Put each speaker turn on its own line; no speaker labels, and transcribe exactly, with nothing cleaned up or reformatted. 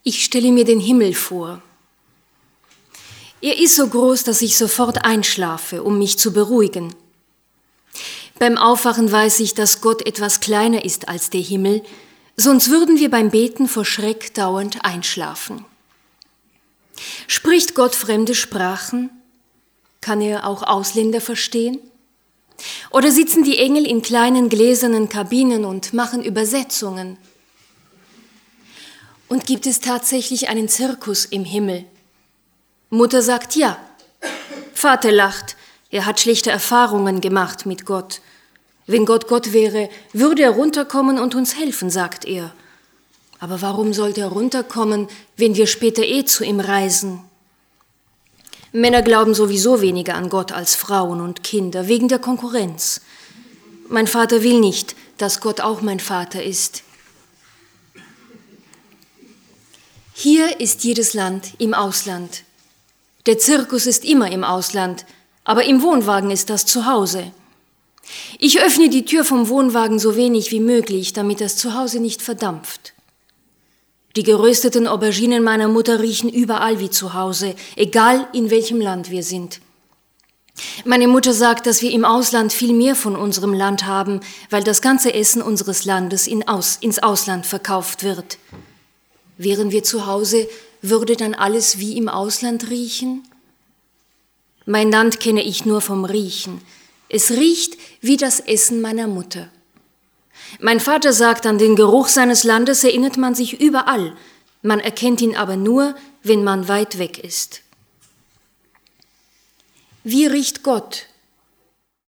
Ich stelle mir den Himmel vor. Er ist so groß, dass ich sofort einschlafe, um mich zu beruhigen. Beim Aufwachen weiß ich, dass Gott etwas kleiner ist als der Himmel, sonst würden wir beim Beten vor Schreck dauernd einschlafen. Spricht Gott fremde Sprachen? Kann er auch Ausländer verstehen? Oder sitzen die Engel in kleinen gläsernen Kabinen und machen Übersetzungen? Und gibt es tatsächlich einen Zirkus im Himmel? Mutter sagt ja. Vater lacht, er hat schlechte Erfahrungen gemacht mit Gott. Wenn Gott Gott wäre, würde er runterkommen und uns helfen, sagt er. Aber warum sollte er runterkommen, wenn wir später eh zu ihm reisen? Männer glauben sowieso weniger an Gott als Frauen und Kinder, wegen der Konkurrenz. Mein Vater will nicht, dass Gott auch mein Vater ist. Hier ist jedes Land im Ausland. Der Zirkus ist immer im Ausland, aber im Wohnwagen ist das Zuhause. Ich öffne die Tür vom Wohnwagen so wenig wie möglich, damit das Zuhause nicht verdampft. Die gerösteten Auberginen meiner Mutter riechen überall wie zu Hause, egal in welchem Land wir sind. Meine Mutter sagt, dass wir im Ausland viel mehr von unserem Land haben, weil das ganze Essen unseres Landes in Aus, ins Ausland verkauft wird. Wären wir zu Hause, würde dann alles wie im Ausland riechen? Mein Land kenne ich nur vom Riechen. Es riecht wie das Essen meiner Mutter. Mein Vater sagt, an den Geruch seines Landes erinnert man sich überall. Man erkennt ihn aber nur, wenn man weit weg ist. Wie riecht Gott?